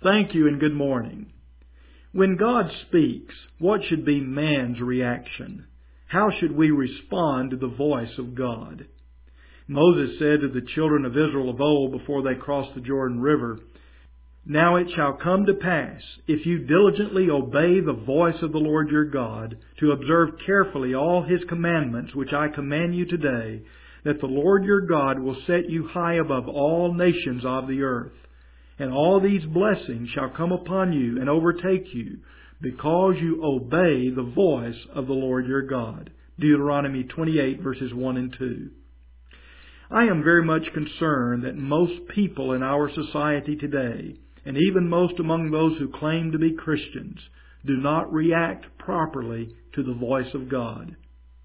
Thank you and good morning. When God speaks, what should be man's reaction? How should we respond to the voice of God? Moses said to the children of Israel of old before they crossed the Jordan River, "Now it shall come to pass, if you diligently obey the voice of the Lord your God, to observe carefully all His commandments which I command you today, that the Lord your God will set you high above all nations of the earth. And all these blessings shall come upon you and overtake you, because you obey the voice of the Lord your God." Deuteronomy 28 verses 1 and 2. I am very much concerned that most people in our society today, and even most among those who claim to be Christians, do not react properly to the voice of God.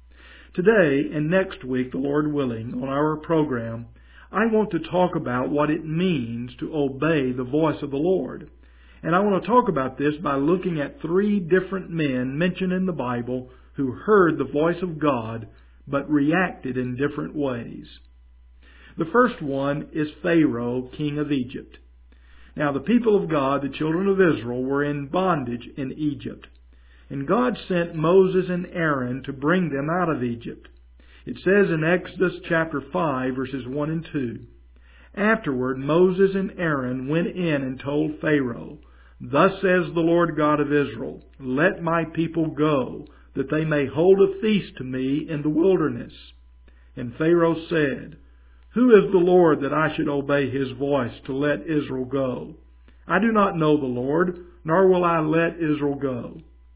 Today and next week, the Lord willing, on our program, I want to talk about what it means to obey the voice of the Lord. And I want to talk about this by looking at 3 different men mentioned in the Bible who heard the voice of God but reacted in different ways. The first one is Pharaoh, king of Egypt. Now the people of God, the children of Israel, were in bondage in Egypt. And God sent Moses and Aaron to bring them out of Egypt. It says in Exodus chapter 5 verses 1 and 2, "Afterward Moses and Aaron went in and told Pharaoh, 'Thus says the Lord God of Israel, let my people go, that they may hold a feast to me in the wilderness.' And Pharaoh said, 'Who is the Lord that I should obey His voice to let Israel go? I do not know the Lord, nor will I let Israel go.'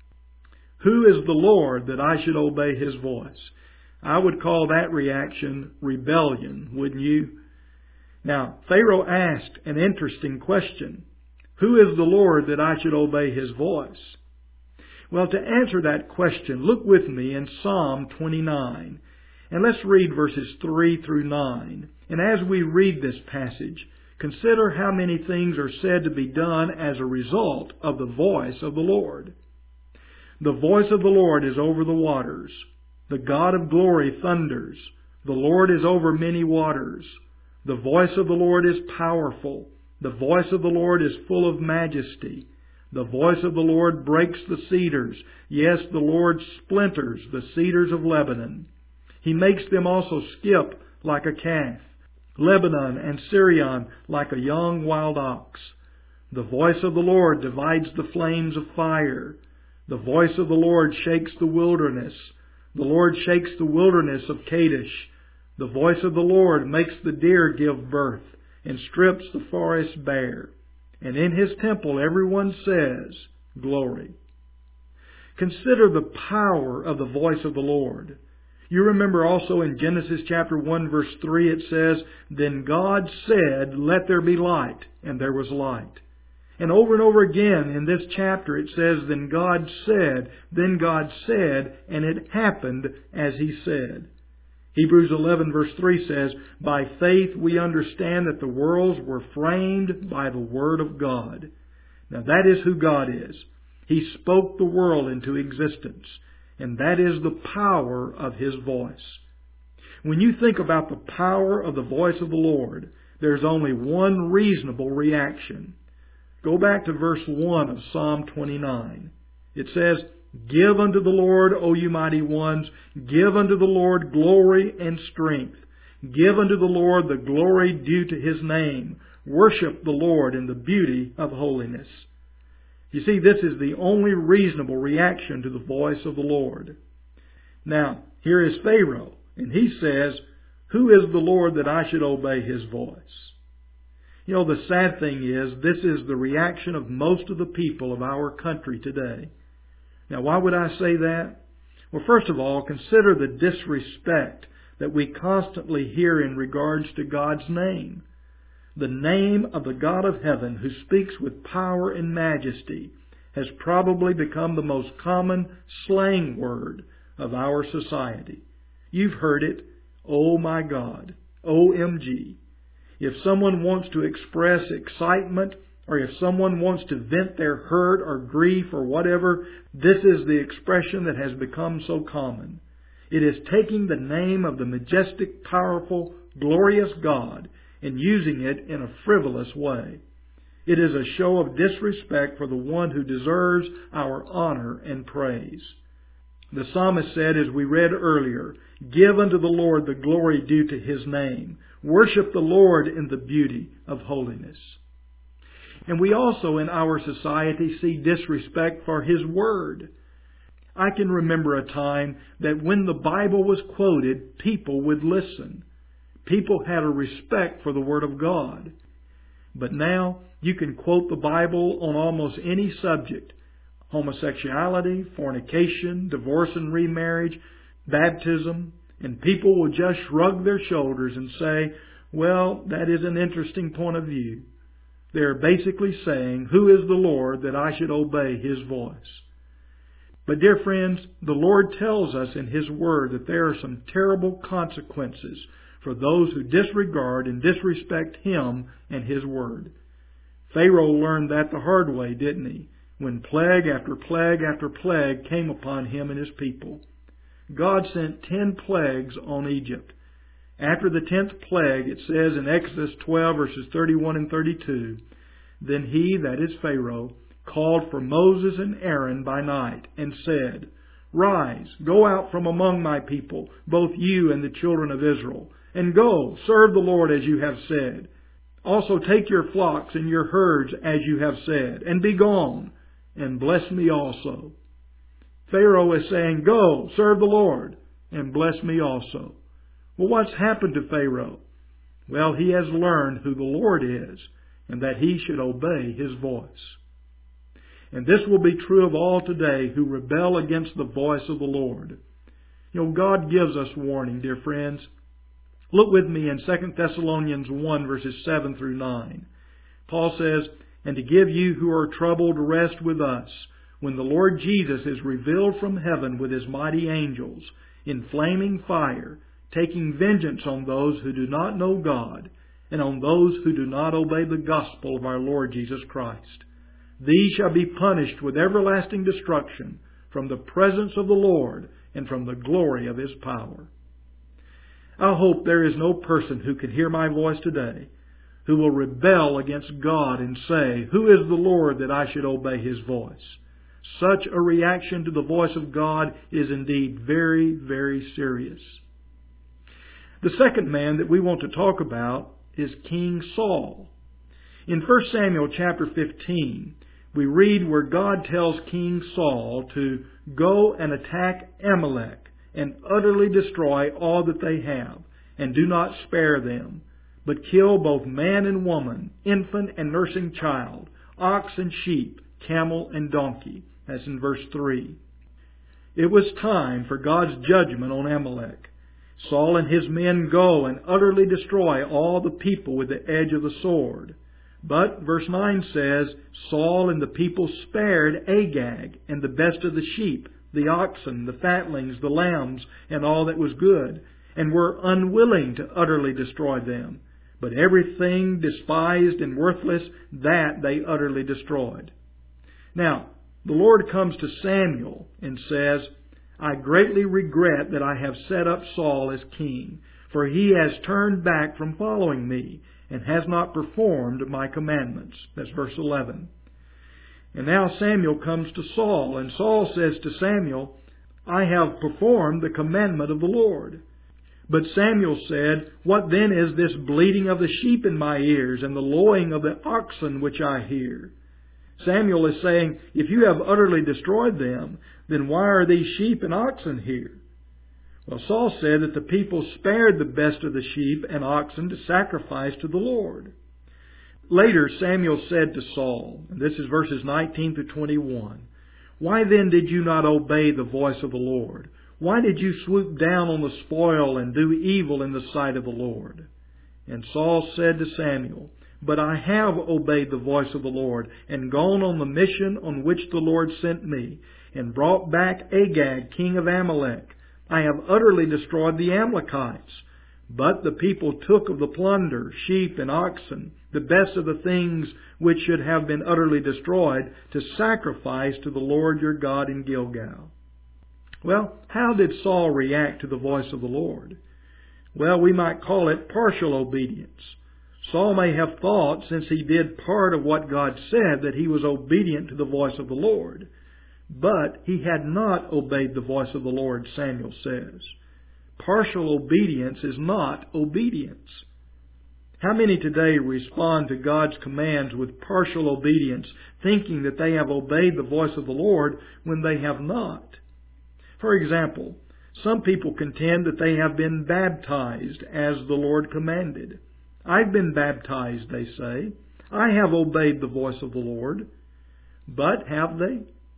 Who is the Lord that I should obey His voice?" I would call that reaction rebellion, wouldn't you? Now, Pharaoh asked an interesting question. Who is the Lord that I should obey His voice? Well, to answer that question, look with me in Psalm 29. And let's read verses 3 through 9. And as we read this passage, consider how many things are said to be done as a result of the voice of the Lord. "The voice of the Lord is over the waters. The God of glory thunders. The Lord is over many waters. The voice of the Lord is powerful. The voice of the Lord is full of majesty. The voice of the Lord breaks the cedars. Yes, the Lord splinters the cedars of Lebanon. He makes them also skip like a calf, Lebanon and Sirion like a young wild ox. The voice of the Lord divides the flames of fire. The voice of the Lord shakes the wilderness. The Lord shakes the wilderness of Kadesh. The voice of the Lord makes the deer give birth and strips the forest bare. And in His temple everyone says, Glory." Consider the power of the voice of the Lord. You remember also in Genesis chapter 1 verse 3 it says, "Then God said, let there be light, and there was light." And over again in this chapter it says, then God said, and it happened as He said. Hebrews 11 verse 3 says, "By faith we understand that the worlds were framed by the Word of God." Now that is who God is. He spoke the world into existence, and that is the power of His voice. When you think about the power of the voice of the Lord, there's only one reasonable reaction. Go back to verse 1 of Psalm 29. It says, "Give unto the Lord, O you mighty ones, give unto the Lord glory and strength. Give unto the Lord the glory due to His name. Worship the Lord in the beauty of holiness." You see, this is the only reasonable reaction to the voice of the Lord. Now, here is Pharaoh, and he says, "Who is the Lord that I should obey His voice?" You know, the sad thing is, this is the reaction of most of the people of our country today. Now, why would I say that? Well, first of all, consider the disrespect that we constantly hear in regards to God's name. The name of the God of heaven, who speaks with power and majesty, has probably become the most common slang word of our society. You've heard it, "Oh my God," OMG. If someone wants to express excitement, or if someone wants to vent their hurt or grief or whatever, this is the expression that has become so common. It is taking the name of the majestic, powerful, glorious God and using it in a frivolous way. It is a show of disrespect for the one who deserves our honor and praise. The psalmist said, as we read earlier, "Give unto the Lord the glory due to His name. Worship the Lord in the beauty of holiness." And we also in our society see disrespect for His Word. I can remember a time that when the Bible was quoted, people would listen. People had a respect for the Word of God. But now you can quote the Bible on almost any subject: homosexuality, fornication, divorce and remarriage, baptism, and people will just shrug their shoulders and say, "Well, that is an interesting point of view." They are basically saying, "Who is the Lord that I should obey His voice?" But dear friends, the Lord tells us in His Word that there are some terrible consequences for those who disregard and disrespect Him and His Word. Pharaoh learned that the hard way, didn't he? When plague after plague after plague came upon him and his people. God sent 10 plagues on Egypt. After the 10th plague, it says in Exodus 12 verses 31 and 32, "Then he," that is Pharaoh, "called for Moses and Aaron by night and said, 'Rise, go out from among my people, both you and the children of Israel, and go, serve the Lord as you have said. Also take your flocks and your herds as you have said, and be gone, and bless me also.'" Pharaoh is saying, "Go, serve the Lord, and bless me also." Well, what's happened to Pharaoh? Well, he has learned who the Lord is, and that he should obey His voice. And this will be true of all today who rebel against the voice of the Lord. God gives us warning, dear friends. Look with me in 2 Thessalonians 1 verses 7 through 9. Paul says, "And to give you who are troubled rest with us, when the Lord Jesus is revealed from heaven with His mighty angels, in flaming fire, taking vengeance on those who do not know God, and on those who do not obey the gospel of our Lord Jesus Christ. These shall be punished with everlasting destruction from the presence of the Lord and from the glory of His power." I hope there is no person who can hear my voice today who will rebel against God and say, "Who is the Lord that I should obey His voice?" Such a reaction to the voice of God is indeed very, very serious. The second man that we want to talk about is King Saul. In 1 Samuel chapter 15, we read where God tells King Saul to go and attack Amalek and utterly destroy all that they have, and do not spare them, but kill both man and woman, infant and nursing child, ox and sheep, camel and donkey. That's in verse 3. It was time for God's judgment on Amalek. Saul and his men go and utterly destroy all the people with the edge of the sword. But, verse 9 says, Saul and the people spared Agag and the best of the sheep, the oxen, the fatlings, the lambs, and all that was good, and were unwilling to utterly destroy them. But everything despised and worthless, that they utterly destroyed. Now, the Lord comes to Samuel and says, "I greatly regret that I have set up Saul as king, for he has turned back from following me, and has not performed my commandments." That's verse 11. And now Samuel comes to Saul, and Saul says to Samuel, "I have performed the commandment of the Lord." But Samuel said, "What then is this bleating of the sheep in my ears, and the lowing of the oxen which I hear?" Samuel is saying, if you have utterly destroyed them, then why are these sheep and oxen here? Well, Saul said that the people spared the best of the sheep and oxen to sacrifice to the Lord. Later, Samuel said to Saul, and this is verses 19 through 21, "Why then did you not obey the voice of the Lord? Why did you swoop down on the spoil and do evil in the sight of the Lord?" And Saul said to Samuel, "But I have obeyed the voice of the Lord, and gone on the mission on which the Lord sent me, and brought back Agag, king of Amalek. I have utterly destroyed the Amalekites. But the people took of the plunder, sheep and oxen, the best of the things which should have been utterly destroyed, to sacrifice to the Lord your God in Gilgal." Well, how did Saul react to the voice of the Lord? Well, we might call it partial obedience. Saul may have thought, since he did part of what God said, that he was obedient to the voice of the Lord. But he had not obeyed the voice of the Lord, Samuel says. Partial obedience is not obedience. How many today respond to God's commands with partial obedience, thinking that they have obeyed the voice of the Lord when they have not? For example, some people contend that they have been baptized as the Lord commanded. I've been baptized, they say. I have obeyed the voice of the Lord. But have they?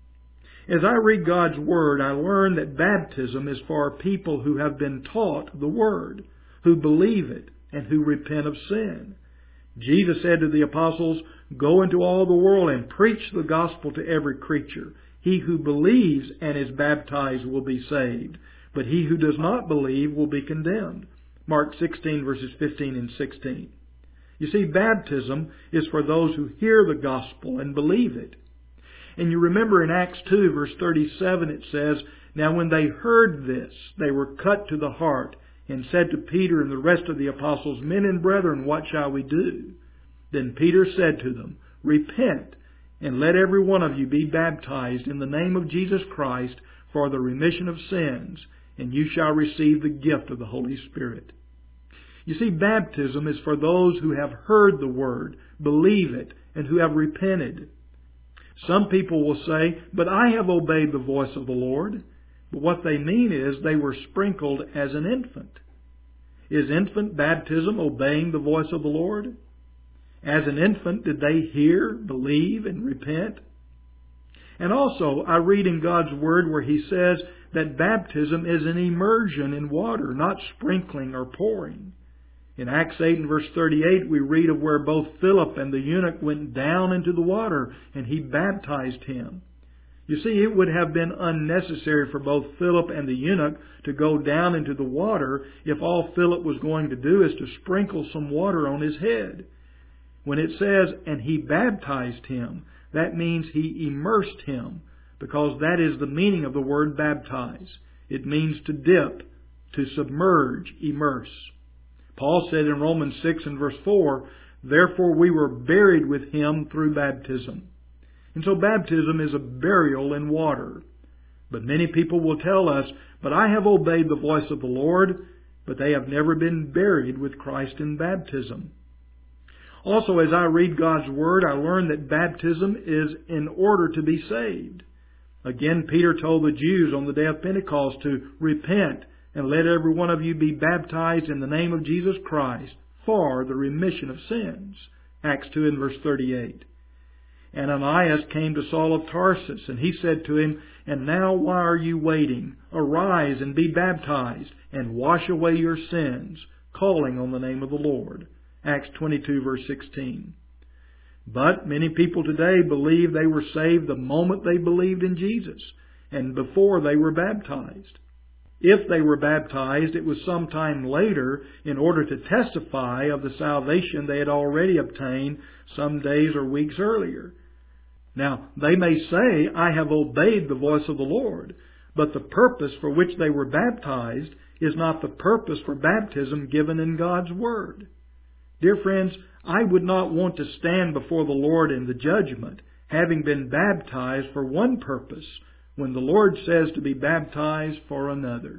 As I read God's Word, I learn that baptism is for people who have been taught the Word, who believe it, and who repent of sin. Jesus said to the apostles, "Go into all the world and preach the gospel to every creature. He who believes and is baptized will be saved, but he who does not believe will be condemned." Mark 16 verses 15 and 16. You see, baptism is for those who hear the gospel and believe it. And you remember in Acts 2 verse 37 it says, "Now when they heard this, they were cut to the heart, and said to Peter and the rest of the apostles, 'Men and brethren, what shall we do?' Then Peter said to them, 'Repent, and let every one of you be baptized in the name of Jesus Christ for the remission of sins, and you shall receive the gift of the Holy Spirit.'" You see, baptism is for those who have heard the Word, believe it, and who have repented. Some people will say, "But I have obeyed the voice of the Lord." But what they mean is they were sprinkled as an infant. Is infant baptism obeying the voice of the Lord? As an infant, did they hear, believe, and repent? And also, I read in God's Word where He says that baptism is an immersion in water, not sprinkling or pouring. In Acts 8 and verse 38, we read of where both Philip and the eunuch went down into the water, and he baptized him. You see, it would have been unnecessary for both Philip and the eunuch to go down into the water if all Philip was going to do is to sprinkle some water on his head. When it says, "and he baptized him," that means he immersed him, because that is the meaning of the word baptize. It means to dip, to submerge, immerse. Paul said in Romans 6 and verse 4, "Therefore we were buried with him through baptism." And so baptism is a burial in water. But many people will tell us, "But I have obeyed the voice of the Lord," but they have never been buried with Christ in baptism. Also, as I read God's Word, I learn that baptism is in order to be saved. Again, Peter told the Jews on the day of Pentecost to repent and let every one of you be baptized in the name of Jesus Christ for the remission of sins. Acts 2 and verse 38. And Ananias came to Saul of Tarsus, and he said to him, "And now why are you waiting? Arise and be baptized, and wash away your sins, calling on the name of the Lord." Acts 22 verse 16. But many people today believe they were saved the moment they believed in Jesus, and before they were baptized. If they were baptized, it was sometime later in order to testify of the salvation they had already obtained some days or weeks earlier. Now, they may say, "I have obeyed the voice of the Lord," but the purpose for which they were baptized is not the purpose for baptism given in God's Word. Dear friends, I would not want to stand before the Lord in the judgment, having been baptized for one purpose, when the Lord says to be baptized for another.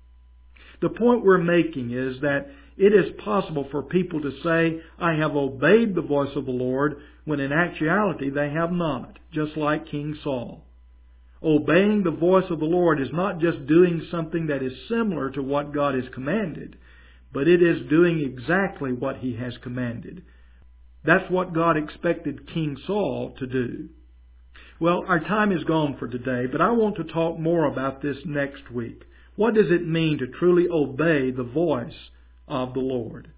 The point we're making is that it is possible for people to say, "I have obeyed the voice of the Lord," when in actuality they have not, just like King Saul. Obeying the voice of the Lord is not just doing something that is similar to what God has commanded, but it is doing exactly what He has commanded. That's what God expected King Saul to do. Well, our time is gone for today, but I want to talk more about this next week. What does it mean to truly obey the voice of the Lord?